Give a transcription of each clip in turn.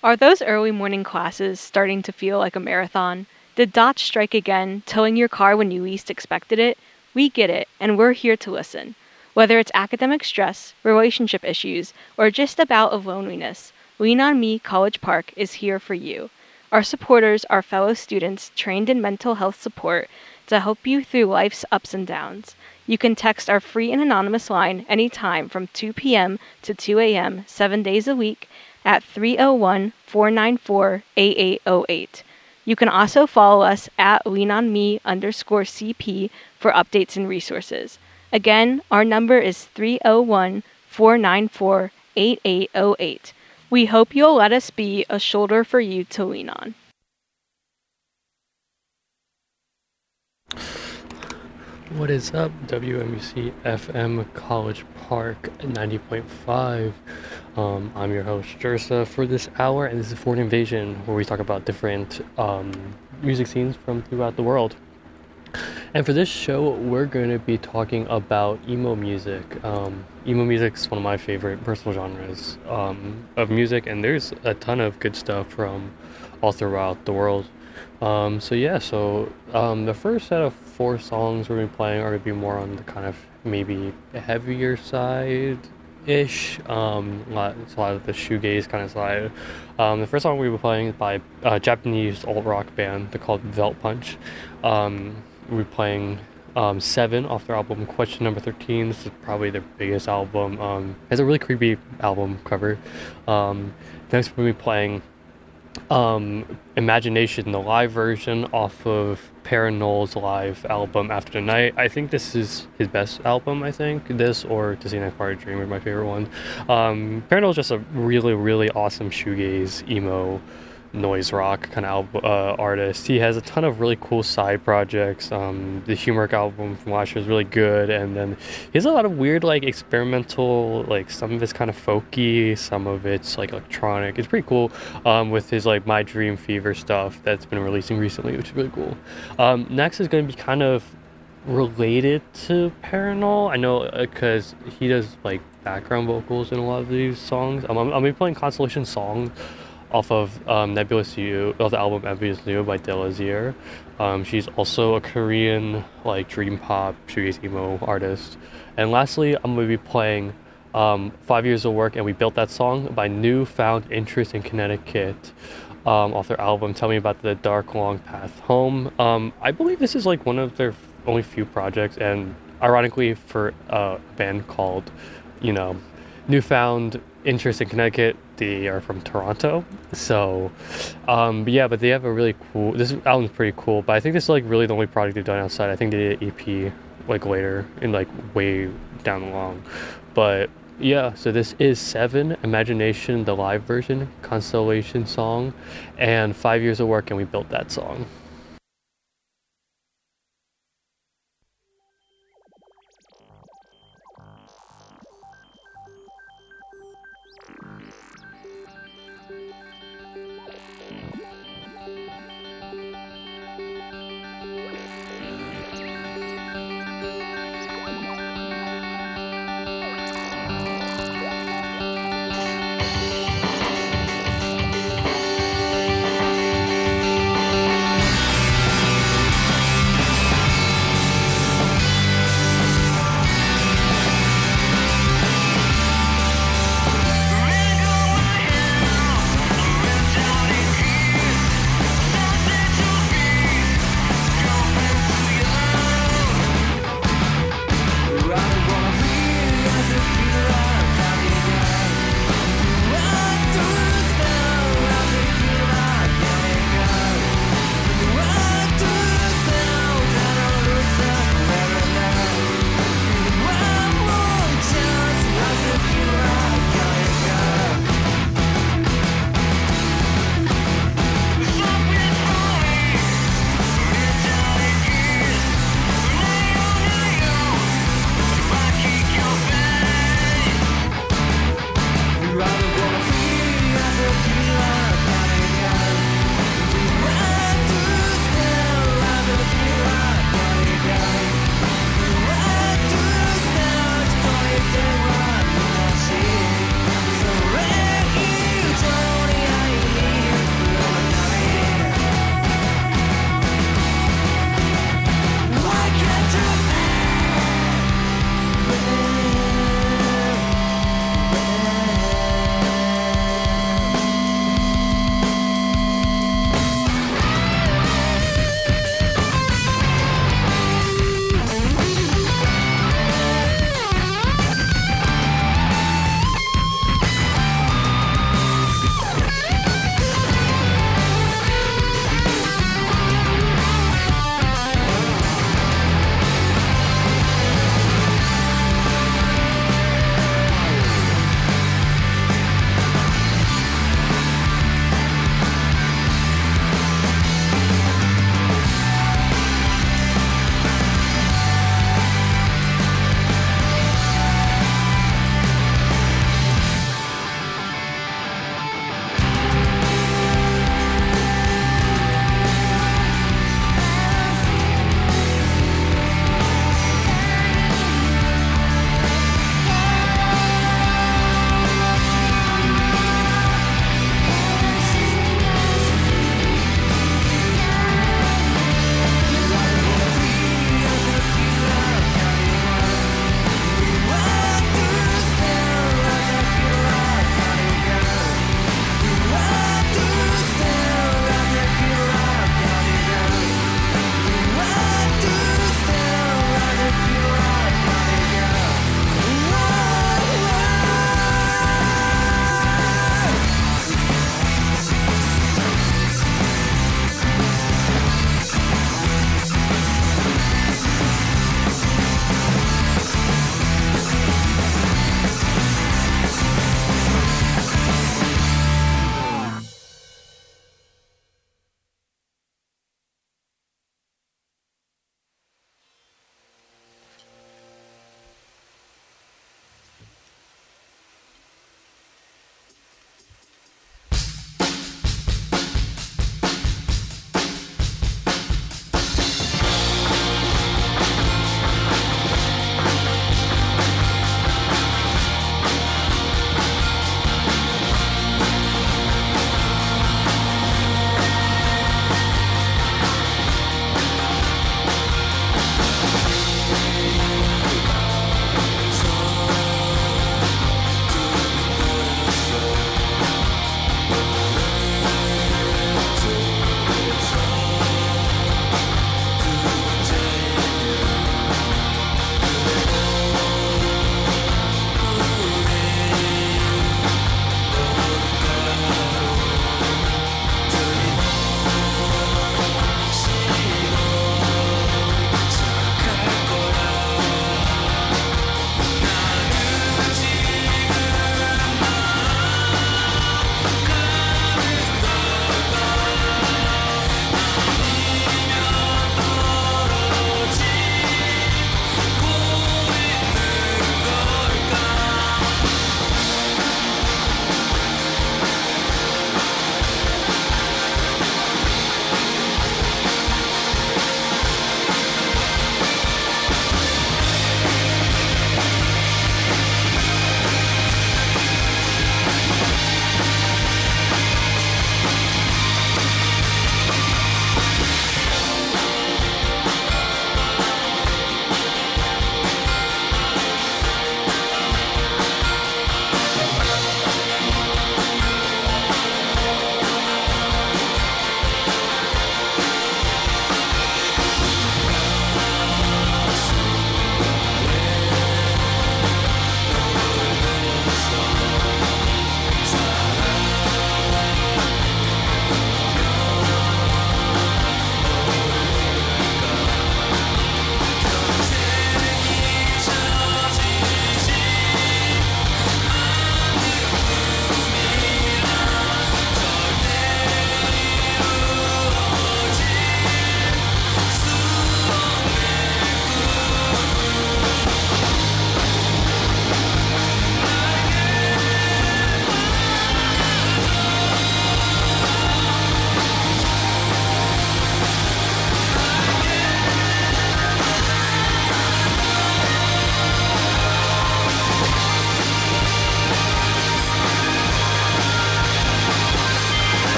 Are those early morning classes starting to feel like a marathon? Did dots strike again, towing your car when you least expected it? We get it, and we're here to listen. Whether it's academic stress, relationship issues, or just a bout of loneliness, Lean On Me College Park is here for you. Our supporters are fellow students trained in mental health support to help you through life's ups and downs. You can text our free and anonymous line anytime from 2 p.m. to 2 a.m. 7 days a week at 301-494-8808. You can also follow us at leanonme_CP for updates and resources. Again, our number is 301-494-8808. We hope you'll let us be a shoulder for you to lean on. What is up, WMUC FM College Park 90.5. I'm your host, Jersa, for this hour, and this is Foreign Invasion, where we talk about different music scenes from throughout the world. And for this show, we're going to be talking about emo music. Emo music is one of my favorite personal genres of music, and there's a ton of good stuff from all throughout the world. The first set of 4 songs we're going to be playing are going to be more on the kind of maybe heavier side-ish. It's a lot of the shoegaze kind of side. The first song we'll be playing is by a Japanese alt-rock band. They're called Velt Punch. We're playing 7 off their album Question Number 13. This is probably their biggest album. It has a really creepy album cover. Next we'll be playing Imagination, the live version off of Paranol's live album After the Night. I think this is his best album. I think this or Disney Next Party Dream are my favorite ones. Paranol's just a really, really awesome shoegaze, emo, noise rock kind of artist. He has a ton of really cool side projects. The Humoric album from last year is really good, and then he has a lot of weird, like, experimental, like, some of it's kind of folky, some of it's like electronic. It's pretty cool, with his like My Dream Fever stuff that's been releasing recently, which is really cool. Next is going to be kind of related to Paranol. I know because he does like background vocals in a lot of these songs. I'll be playing Constellation Song off of Nebulous You, of the album Nebulous You by Delazier. She's also a Korean like dream pop shoegaze emo artist. And lastly, I'm going to be playing 5 Years of Work and We Built That Song by New Found Interest in Connecticut, off their album Tell Me About the Dark Long Path Home. I believe this is like one of their only few projects, and ironically for a band called, New Found Interest in Connecticut, they are from Toronto. So, but they have a really cool, this album's pretty cool, but I think this is like really the only project they've done outside. I think they did an EP like later in like way down the line. But yeah, so this is 7, Imagination, the live version, Constellation Song, and 5 Years of Work and We Built That Song.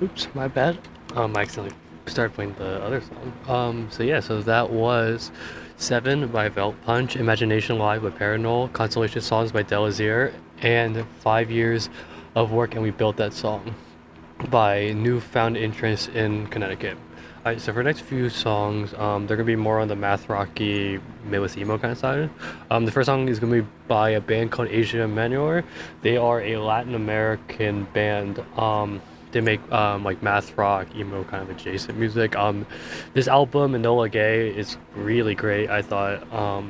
Oops, my bad. I accidentally started playing the other song. So that was Seven by Belt Punch, Imagination Live by Paranol, Constellation Songs by Delazier, and 5 years of work and we built that song by Newfound Interest in Connecticut. Alright, so for the next few songs, they're gonna be more on the math rocky, Midwest emo kind of side. The first song is gonna be by a band called Asia Menor. They are a Latin American band. They make like math rock, emo kind of adjacent music. This album, Enola Gay, is really great, I thought.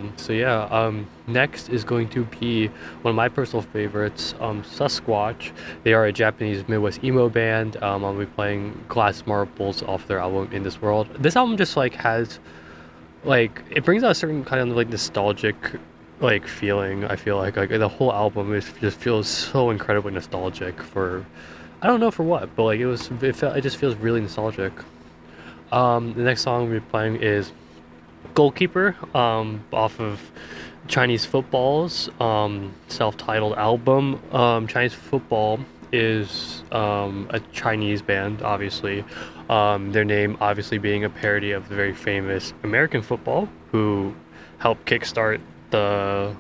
Next is going to be one of my personal favorites, Sasquatch. They are a Japanese Midwest emo band. I'll be playing Glass Marbles off their album In This World. This album just like has like it brings out a certain kind of like nostalgic like feeling. I feel like the whole album just feels so incredibly nostalgic for. I don't know for what, but like it just feels really nostalgic. The next song we're playing is Goalkeeper, off of Chinese Football's self-titled album. Chinese Football is a Chinese band, obviously. Their name obviously being a parody of the very famous American football, who helped kickstart the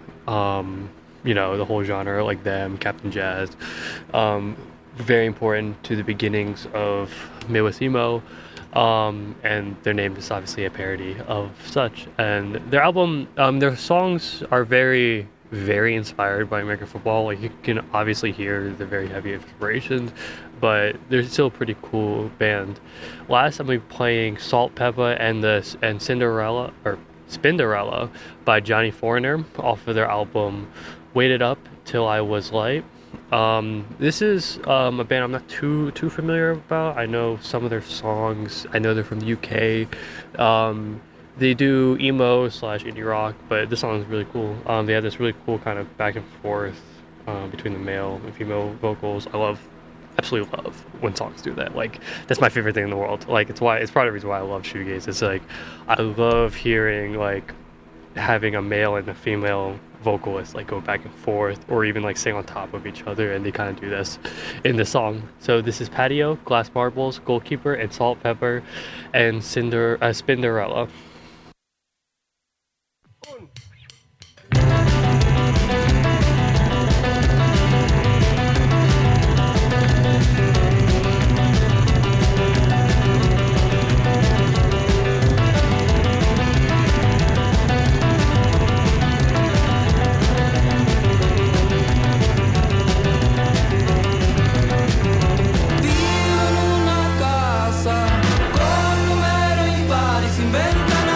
the whole genre, like them, Captain Jazz. Very important to the beginnings of Midwest emo, and their name is obviously a parody of such. And their album, their songs are very, very inspired by American football. Like you can obviously hear the very heavy inspirations, but they're still a pretty cool band. Last, I'm gonna be playing Salt Peppa and Cinderella or Spinderella by Johnny Foreigner off of their album Waited Up Till I Was Light. This is a band I'm not too familiar about. I know some of their songs. I know they're from the UK. They do emo / indie rock, but this song is really cool. They have this really cool kind of back and forth between the male and female vocals. Absolutely love when songs do that. Like that's my favorite thing in the world. Like it's part of the reason why I love shoegaze. It's like I love hearing like having a male and a female vocalists like go back and forth or even like sing on top of each other, and they kind of do this in the song. So this is Patio, Glass Marbles, Goalkeeper, and Salt Pepper, and Spinderella. Vivo in una casa con numeri impari, si inventano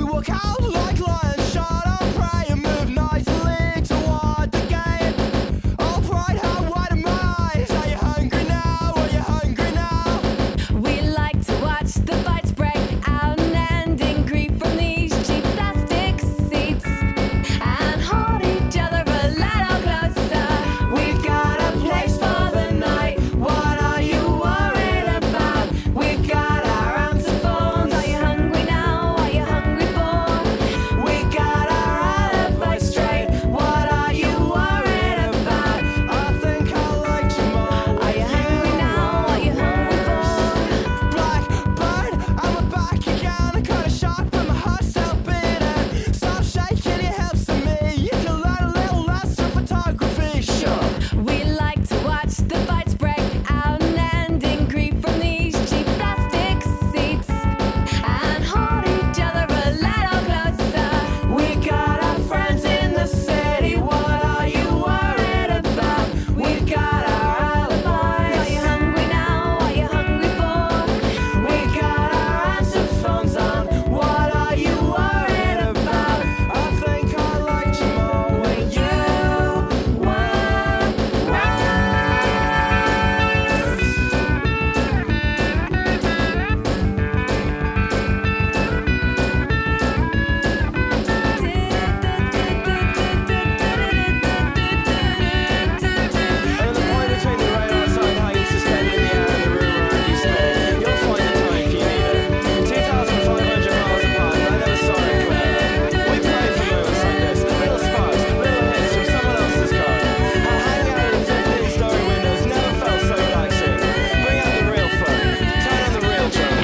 walk out like lions, shut up, pray, and move nicely toward the gate. Oh, pride, how wide am I? Are you hungry now? Are you hungry now? We like to watch the fights break out and ending creep from these cheap plastic seats and hold each other a little closer. We've got a place for the night. What are you worried about? We've got our answer phones. Are you hungry now? Are you hungry for? We got our alibi straight. What are you worried about? I think I like you more. Are you hungry now? Are you hungry for? Blackbird, I'm back again. I got a shock, but my heart's still beating. Stop shaking your hips to me. You can learn a little lesson photography. Sure. We like to watch the fights break out and ending creep from these cheap plastic seats and hold each other a little closer. We got our friends in the city. What are you worried about? We've got our alibis. Are you hungry now? Are you hungry for? We got our answer phones on. What are you worried about? I think I liked you more when you were right. And the point between the radar sign hanging suspended in the air and the room around you spin. You'll find the time if you need it. 2,500 miles apart, and I never saw it clear. We play for moments like this, little sparks, little hits from someone else's car. Our hangout in 15-story windows never felt so relaxing. Bring out the real fun, turn on the real drum.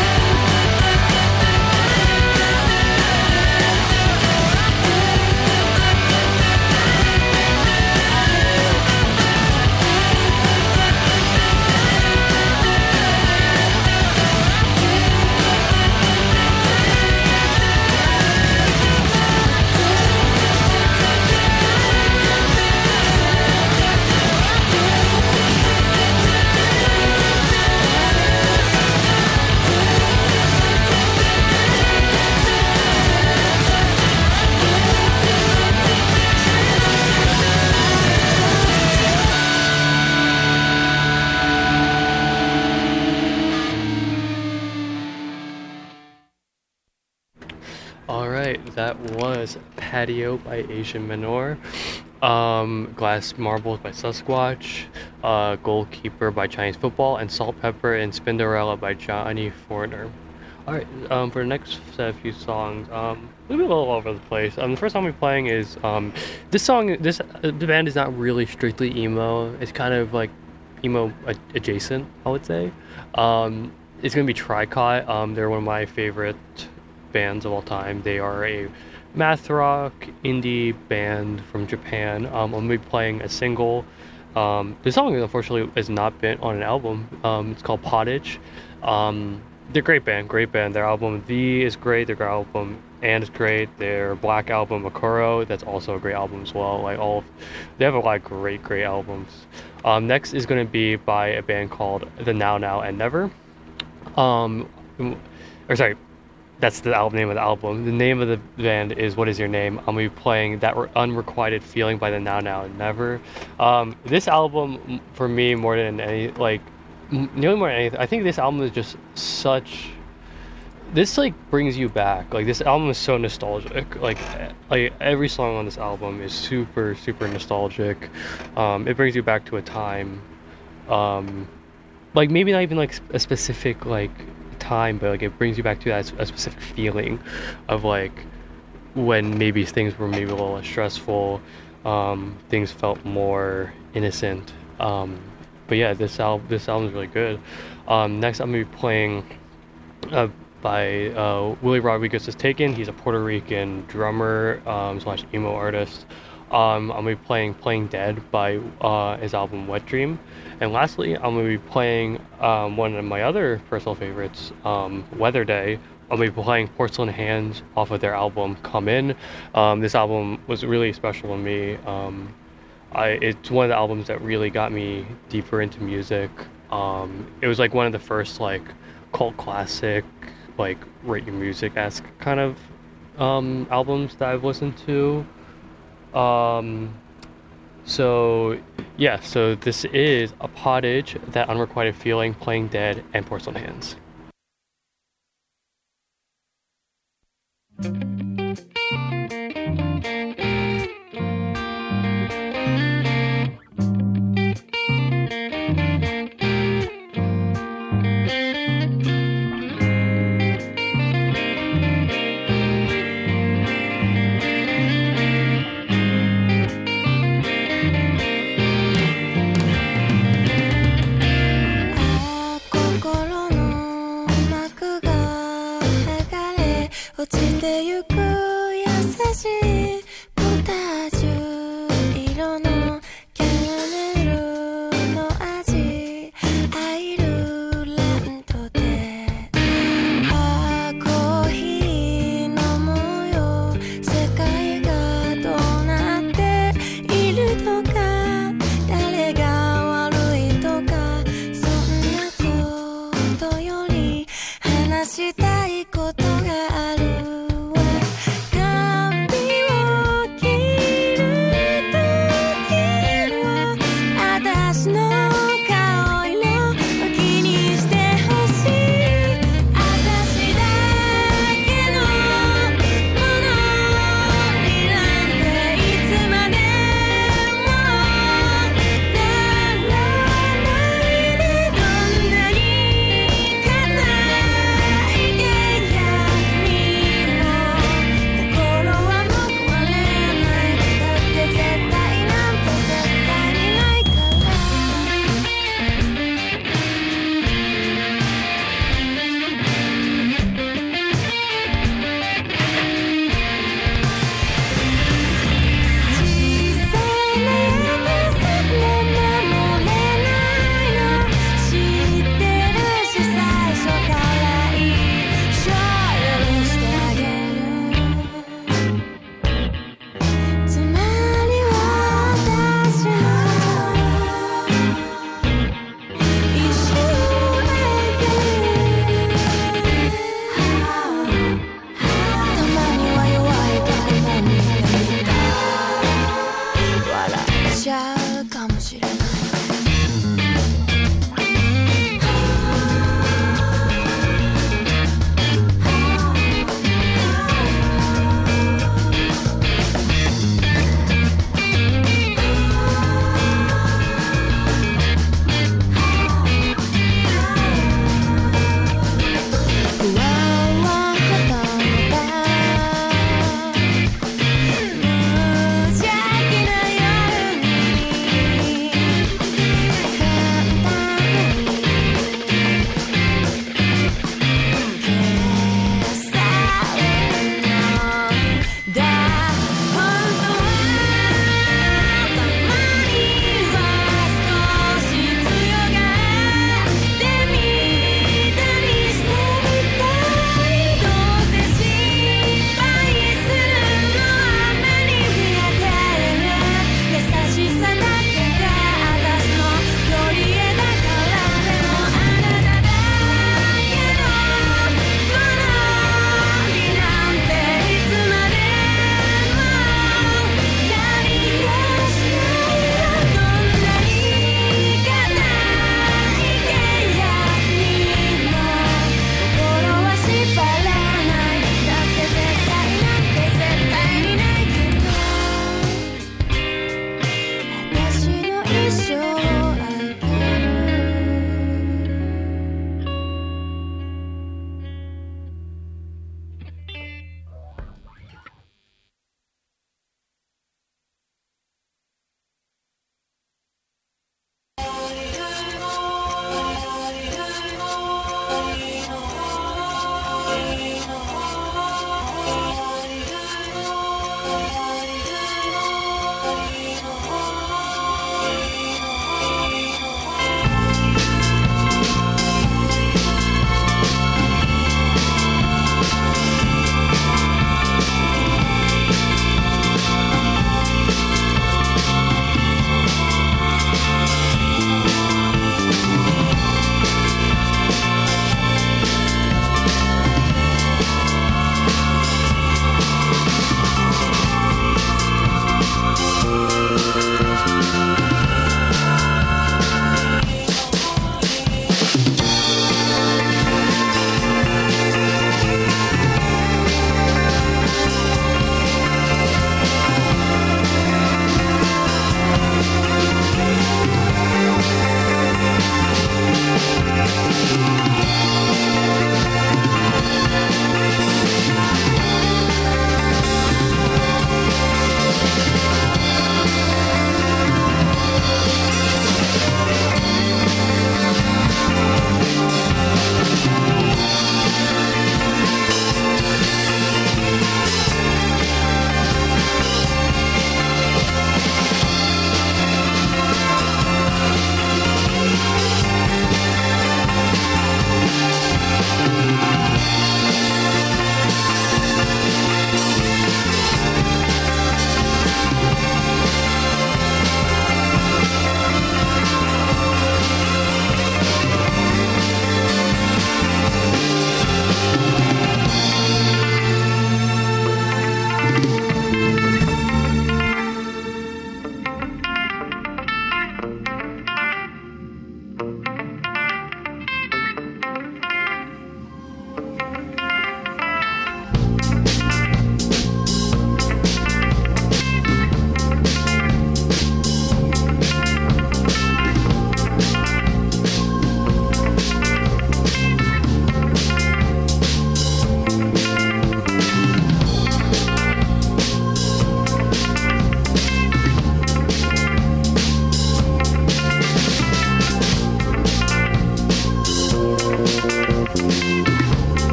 Alright, that was Patio by Asian Minor, Glass Marbles by Sasquatch, Goalkeeper by Chinese Football, and Salt, Pepper, and Spinderella by Johnny Foreigner. Alright, for the next set of few songs, we'll be a little all over the place. The first song we're playing is, this song, the band is not really strictly emo, it's kind of like emo adjacent, I would say. It's gonna be Tricot. They're one of my favorite bands of all time. They are a math rock indie band from Japan. I'm gonna be playing a single. The song unfortunately has not been on an album. It's called Pottage. They're a great band. Their album V is great. Their album And is great. Their Black album Akuro, that's also a great album as well. They have a lot of great albums. Next is going to be by a band called The Now Now and Never. That's the name of the album. The name of the band is What Is Your Name? I'm going to be playing That Unrequited Feeling by The Now Now and Never. This album, for me, nearly more than anything, I think this album is just such... This, brings you back. This album is so nostalgic. Every song on this album is super, super nostalgic. It brings you back to a time. Maybe not even, a specific, time, but it brings you back to a specific feeling of when maybe things were maybe a little less stressful, things felt more innocent. But yeah, this album is really good. Next I'm gonna be playing by Willie Rodriguez is Taken. He's a Puerto Rican drummer / emo artist. I'm gonna be playing Dead by his album Wet Dream. And lastly, I'm gonna be playing one of my other personal favorites, Weather Day. I'm gonna be playing Porcelain Hands off of their album Come In. This album was really special to me. It's one of the albums that really got me deeper into music. It was one of the first cult classic, rate your music-esque kind of albums that I've listened to. So yeah, so this is A Pottage, That Unrequited Feeling, Playing Dead, and Porcelain Hands.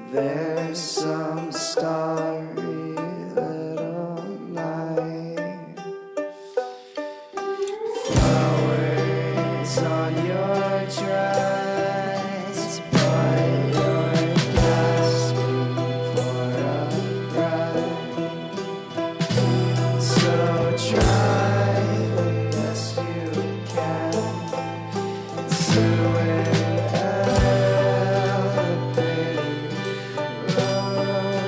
There's some starry little night. Flowers on your dress, but you're gasping for a breath. So try the best you can to inhale the pretty rose.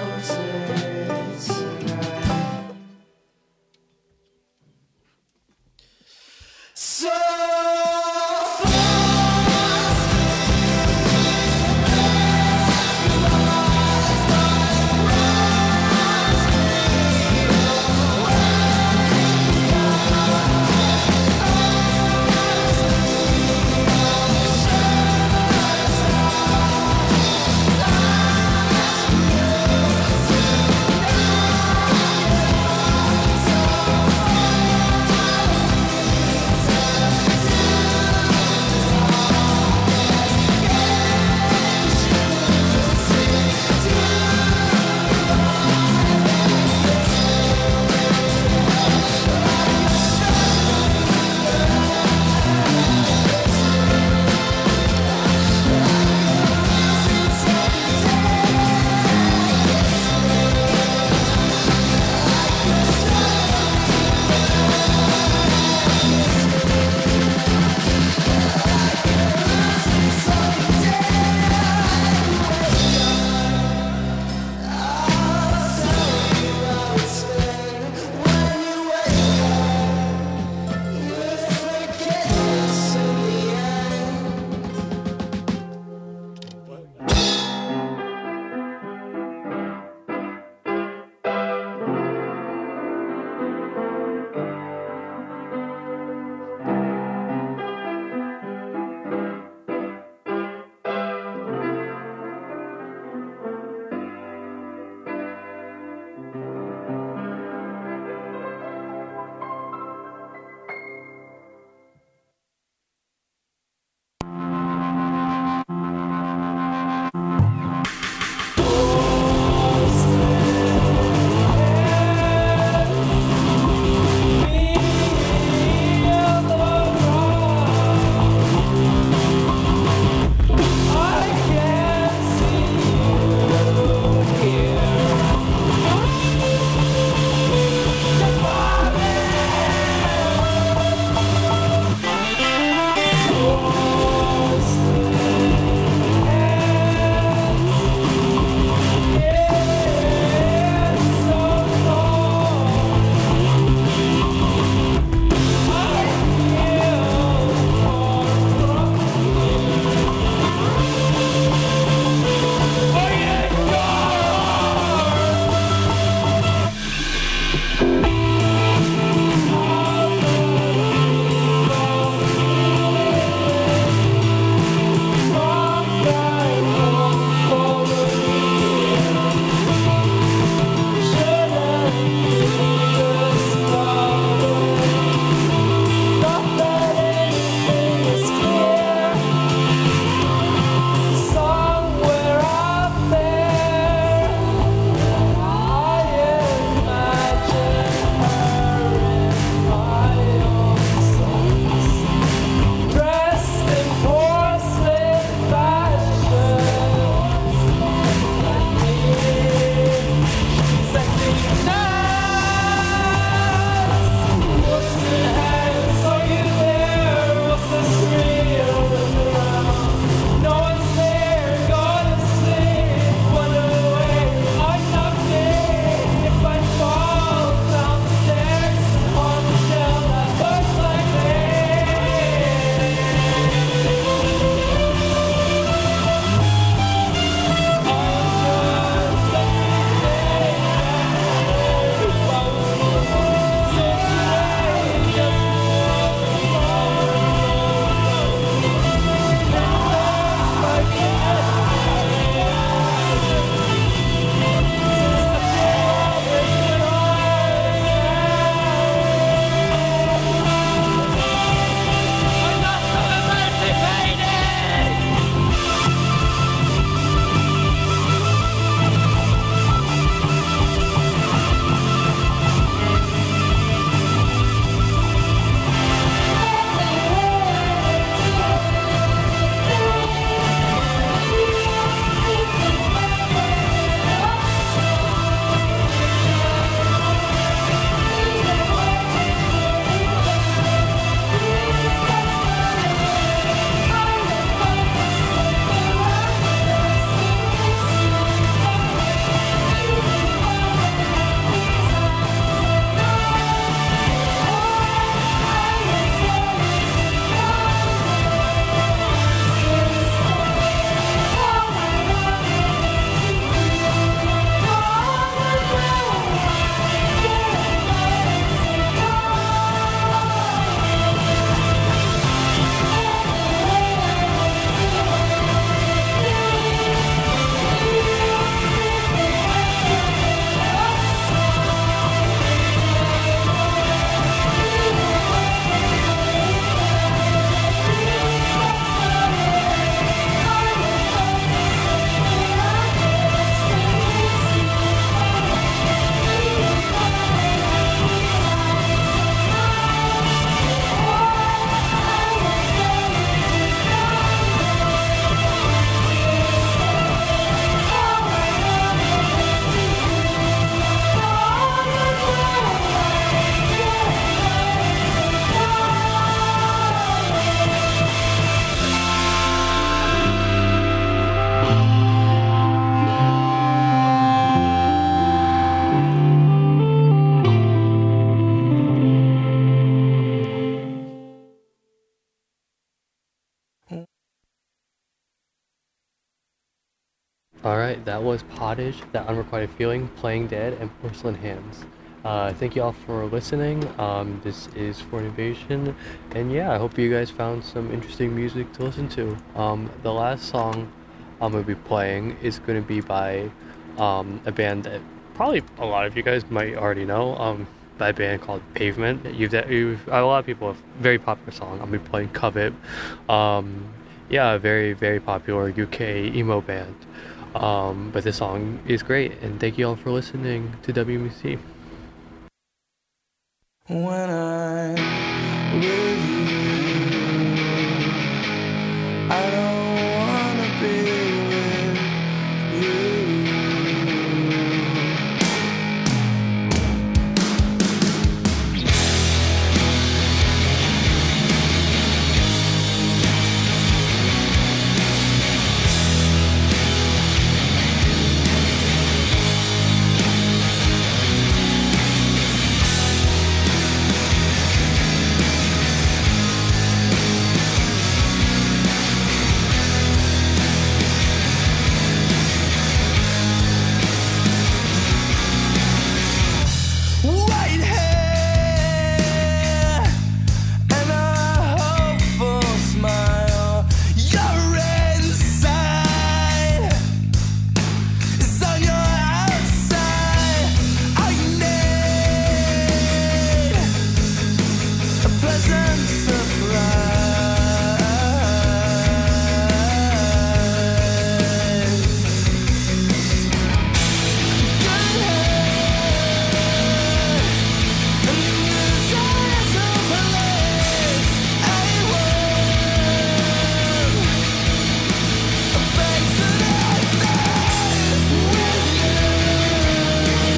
Alright, that was Pottage, That Unrequited Feeling, Playing Dead, and Porcelain Hands. Thank you all for listening. This is For Invasion, and yeah, I hope you guys found some interesting music to listen to. The last song I'm going to be playing is going to be by a band that probably a lot of you guys might already know, by a band called Pavement. A lot of people have a very popular song. I'll be playing Covet. Yeah, a very, very popular UK emo band. But this song is great, and thank you all for listening to WMC. When I'm